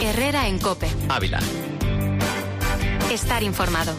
Herrera en COPE. Ávila. Estar informado.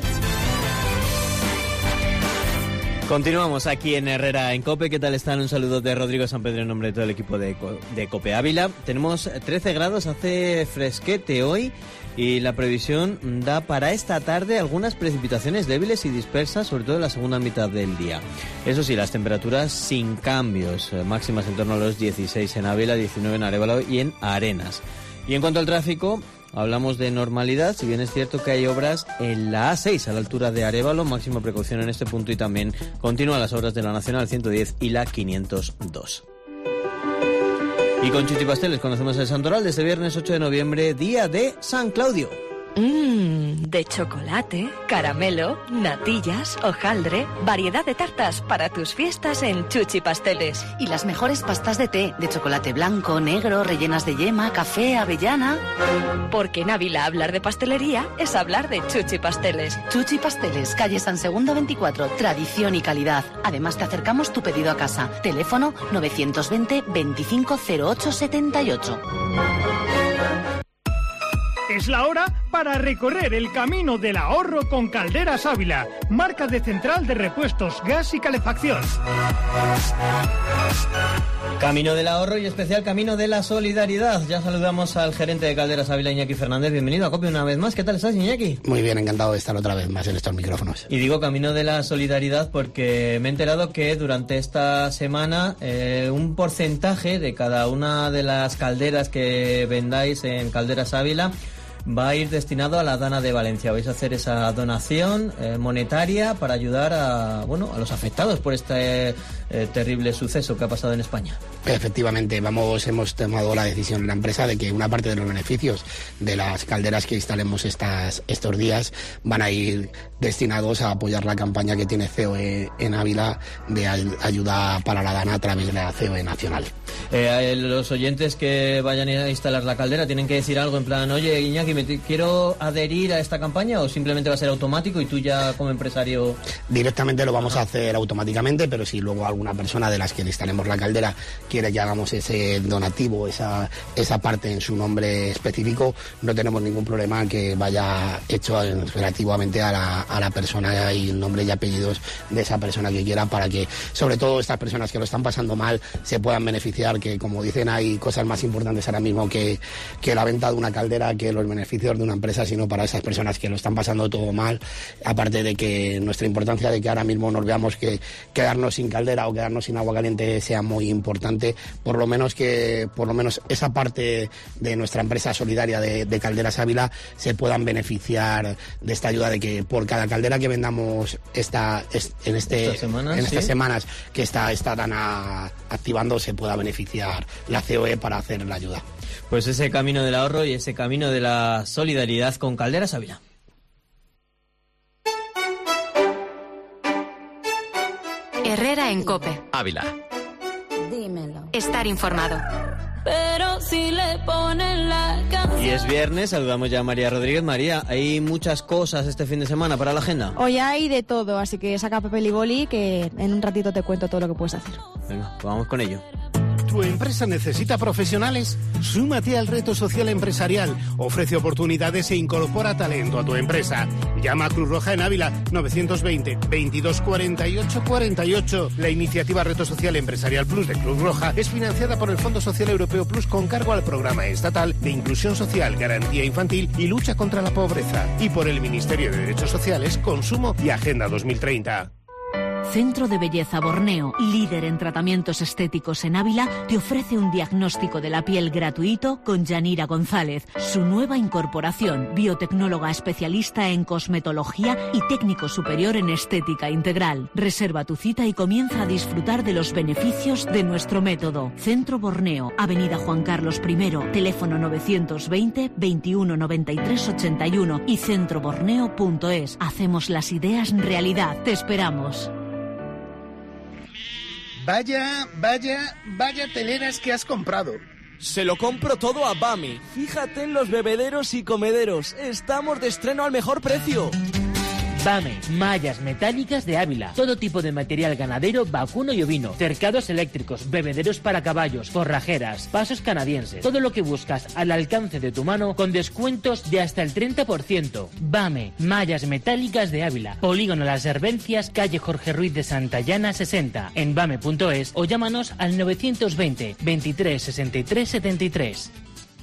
Continuamos aquí en Herrera en COPE. ¿Qué tal están? Un saludo de Rodrigo Sanpedro en nombre de todo el equipo de COPE Ávila. Tenemos 13 grados, hace fresquete hoy y la previsión da para esta tarde algunas precipitaciones débiles y dispersas, sobre todo en la segunda mitad del día. Eso sí, las temperaturas sin cambios, máximas en torno a los 16 en Ávila, 19 en Arévalo y en Arenas. Y en cuanto al tráfico, hablamos de normalidad, si bien es cierto que hay obras en la A6 a la altura de Arévalo, máxima precaución en este punto, y también continúan las obras de la Nacional 110 y la 502. Y con Chuchi Pasteles conocemos el santoral de este viernes 8 de noviembre, día de San Claudio. De chocolate, caramelo, natillas, hojaldre, variedad de tartas para tus fiestas en Chuchi Pasteles. Y las mejores pastas de té, de chocolate blanco, negro, rellenas de yema, café, avellana. Porque en Ávila hablar de pastelería es hablar de Chuchi Pasteles. Chuchi Pasteles, calle San Segundo 24, tradición y calidad. Además te acercamos tu pedido a casa. Teléfono 920 25 08 78. Es la hora para recorrer el camino del ahorro con Calderas Ávila, marca de central de repuestos, gas y calefacción. Camino del ahorro y especial camino de la solidaridad. Ya saludamos al gerente de Calderas Ávila, Iñaki Fernández. Bienvenido a COPE una vez más. ¿Qué tal estás, Iñaki? Muy bien, encantado de estar otra vez más en estos micrófonos. Y digo camino de la solidaridad porque me he enterado que durante esta semana un porcentaje de cada una de las calderas que vendáis en Calderas Ávila va a ir destinado a la Dana de Valencia. Vais a hacer esa donación monetaria para ayudar a los afectados por este terrible suceso que ha pasado en España. Efectivamente, hemos tomado la decisión en la empresa de que una parte de los beneficios de las calderas que instalemos estos días van a ir destinados a apoyar la campaña que tiene COE en Ávila de ayuda para la Dana a través de la COE nacional. Los oyentes que vayan a instalar la caldera tienen que decir algo en plan, oye, Iñaki, ¿quiero adherir a esta campaña? ¿O simplemente va a ser automático y tú ya como empresario...? Directamente lo vamos a hacer automáticamente, pero si luego alguna persona de las que le instalemos la caldera quiere que hagamos ese donativo, esa parte en su nombre específico, no tenemos ningún problema que vaya hecho relativamente a la persona y el nombre y apellidos de esa persona que quiera, para que sobre todo estas personas que lo están pasando mal se puedan beneficiar, que como dicen hay cosas más importantes ahora mismo que la venta de una caldera, que los beneficios de una empresa, sino para esas personas que lo están pasando todo mal. Aparte de que nuestra importancia de que ahora mismo nos veamos que quedarnos sin caldera o quedarnos sin agua caliente sea muy importante, por lo menos esa parte de nuestra empresa solidaria de Calderas Ávila se puedan beneficiar de esta ayuda, de que por cada caldera que vendamos estas semanas que está Dana activando se pueda beneficiar la COE para hacer la ayuda. Pues ese camino del ahorro y ese camino de la solidaridad con Calderas Ávila. Herrera en COPE. Ávila. Dímelo. Estar informado. Pero si le ponen la canción. Y es viernes, saludamos ya a María Rodríguez. María, hay muchas cosas este fin de semana para la agenda. Hoy hay de todo, así que saca papel y boli que en un ratito te cuento todo lo que puedes hacer. Venga, pues vamos con ello. ¿Tu empresa necesita profesionales? Súmate al reto social empresarial. Ofrece oportunidades e incorpora talento a tu empresa. Llama a Cruz Roja en Ávila 920 22 48 48. La iniciativa Reto Social Empresarial Plus de Cruz Roja es financiada por el Fondo Social Europeo Plus con cargo al Programa Estatal de Inclusión Social, Garantía Infantil y Lucha contra la Pobreza. Y por el Ministerio de Derechos Sociales, Consumo y Agenda 2030. Centro de Belleza Borneo, líder en tratamientos estéticos en Ávila, te ofrece un diagnóstico de la piel gratuito con Yanira González. Su nueva incorporación, biotecnóloga especialista en cosmetología y técnico superior en estética integral. Reserva tu cita y comienza a disfrutar de los beneficios de nuestro método. Centro Borneo, Avenida Juan Carlos I, teléfono 920 21 93 81 y centroborneo.es. Hacemos las ideas realidad. Te esperamos. Vaya teleras que has comprado. Se lo compro todo a Bami. Fíjate en los bebederos y comederos. Estamos de estreno al mejor precio. BAME, mallas metálicas de Ávila, todo tipo de material ganadero, vacuno y ovino, cercados eléctricos, bebederos para caballos, forrajeras, pasos canadienses, todo lo que buscas al alcance de tu mano con descuentos de hasta el 30%. BAME, mallas metálicas de Ávila, Polígono Las Herbencias, calle Jorge Ruiz de Santillana 60, en bame.es o llámanos al 920 23 63 73.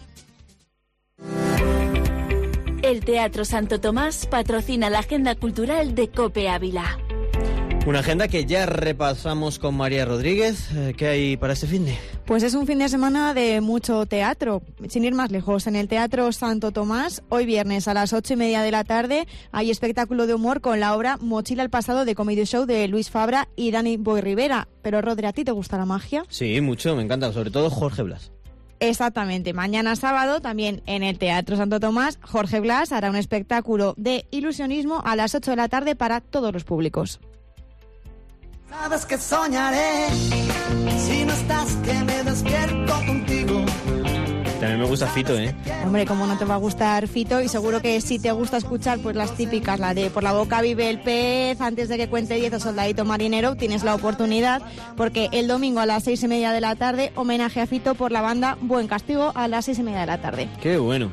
El Teatro Santo Tomás patrocina la agenda cultural de COPE Ávila. Una agenda que ya repasamos con María Rodríguez. ¿Qué hay para este fin de? Pues es un fin de semana de mucho teatro. Sin ir más lejos, en el Teatro Santo Tomás, hoy viernes a las 8:30 de la tarde, hay espectáculo de humor con la obra Mochila al pasado de Comedy Show de Luis Fabra y Dani Boy Rivera. Pero, Rodri, ¿a ti te gusta la magia? Sí, mucho, me encanta, sobre todo Jorge Blas. Exactamente. Mañana sábado, también en el Teatro Santo Tomás, Jorge Blas hará un espectáculo de ilusionismo a las 8 de la tarde para todos los públicos. Sabes que soñaré, si no estás que me despierto contigo. También me gusta Fito, ¿eh? Hombre, cómo no te va a gustar Fito, y seguro que si te gusta escuchar pues las típicas, la de Por la boca vive el pez, Antes de que cuente 10 o Soldadito marinero, tienes la oportunidad, porque el domingo a las 6:30 de la tarde, homenaje a Fito por la banda Buen Castigo a las 6:30 de la tarde. ¡Qué bueno!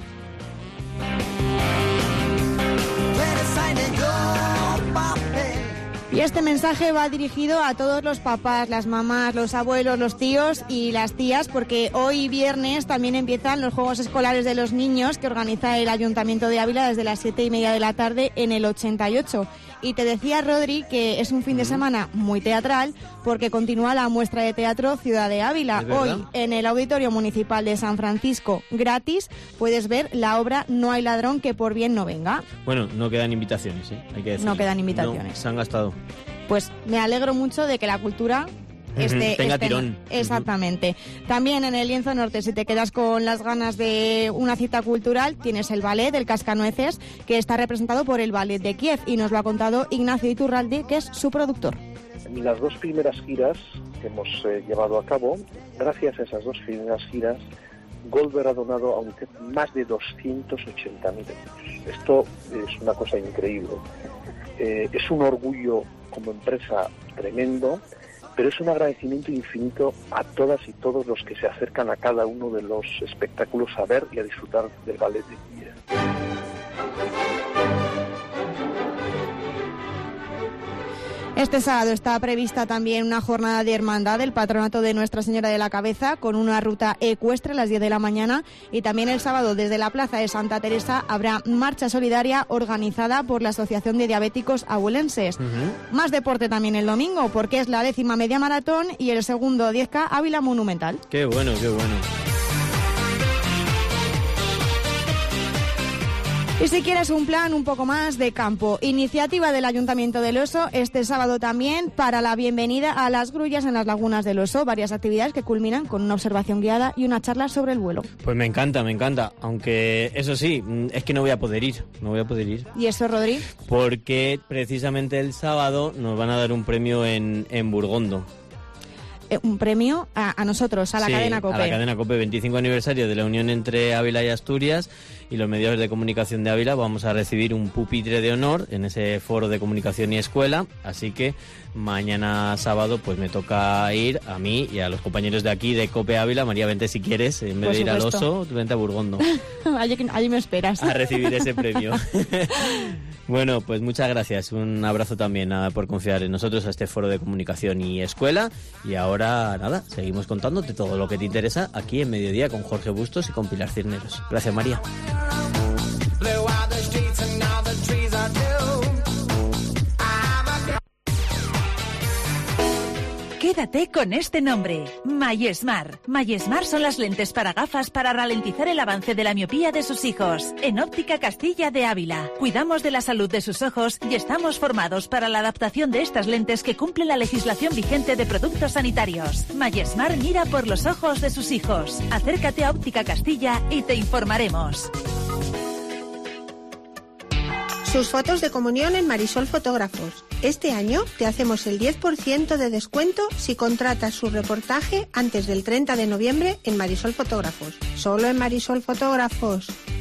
Y este mensaje va dirigido a todos los papás, las mamás, los abuelos, los tíos y las tías, porque hoy viernes también empiezan los Juegos Escolares de los Niños que organiza el Ayuntamiento de Ávila desde las 7:30 de la tarde en el 88. Y te decía, Rodri, que es un fin de semana muy teatral porque continúa la muestra de teatro Ciudad de Ávila. Hoy, en el Auditorio Municipal de San Francisco, gratis, puedes ver la obra No hay ladrón que por bien no venga. Bueno, no quedan invitaciones, ¿eh? Hay que decirlo. No quedan invitaciones. No, se han gastado. Pues me alegro mucho de que la cultura tenga tirón. Exactamente. También en el Lienzo Norte, si te quedas con las ganas de una cita cultural, tienes el ballet del Cascanueces, que está representado por el Ballet de Kiev, y nos lo ha contado Ignacio Iturralde, que es su productor. En las dos primeras giras que hemos llevado a cabo, gracias a esas dos primeras giras, Goldberg ha donado a UNICEF más de 280.000 euros. Esto es una cosa increíble. Es un orgullo como empresa tremendo, pero es un agradecimiento infinito a todas y todos los que se acercan a cada uno de los espectáculos a ver y a disfrutar del ballet de Kiev. Este sábado está prevista también una jornada de hermandad del Patronato de Nuestra Señora de la Cabeza con una ruta ecuestre a las 10 de la mañana, y también el sábado desde la Plaza de Santa Teresa habrá marcha solidaria organizada por la Asociación de Diabéticos Abulenses. Más deporte también el domingo, porque es la 10ª media maratón y el segundo 10K Ávila Monumental. ¡Qué bueno, qué bueno! Y si quieres un plan un poco más de campo, iniciativa del Ayuntamiento del Oso este sábado también para la bienvenida a las grullas en las lagunas del Oso, varias actividades que culminan con una observación guiada y una charla sobre el vuelo. Pues me encanta, aunque eso sí, es que no voy a poder ir. ¿Y eso, Rodri? Porque precisamente el sábado nos van a dar un premio en Burgondo. Un premio a nosotros, a la cadena COPE. A la cadena COPE, 25 aniversario de la unión entre Ávila y Asturias, y los medios de comunicación de Ávila vamos a recibir un pupitre de honor en ese foro de comunicación y escuela, así que mañana sábado pues me toca ir a mí y a los compañeros de aquí de COPE Ávila. María, vente si quieres, en vez de ir al Oso, vente a Burgondo. allí me esperas. A recibir ese premio. Bueno, pues muchas gracias, un abrazo también por confiar en nosotros a este foro de comunicación y escuela, y ahora nada, seguimos contándote todo lo que te interesa aquí en Mediodía con Jorge Bustos y con Pilar Cisneros. Gracias, María. Quédate con este nombre, MySmart. MySmart son las lentes para gafas para ralentizar el avance de la miopía de sus hijos. En Óptica Castilla de Ávila, cuidamos de la salud de sus ojos y estamos formados para la adaptación de estas lentes que cumplen la legislación vigente de productos sanitarios. MySmart mira por los ojos de sus hijos. Acércate a Óptica Castilla y te informaremos. Sus fotos de comunión en Marisol Fotógrafos. Este año te hacemos el 10% de descuento si contratas su reportaje antes del 30 de noviembre en Marisol Fotógrafos. Solo en Marisol Fotógrafos.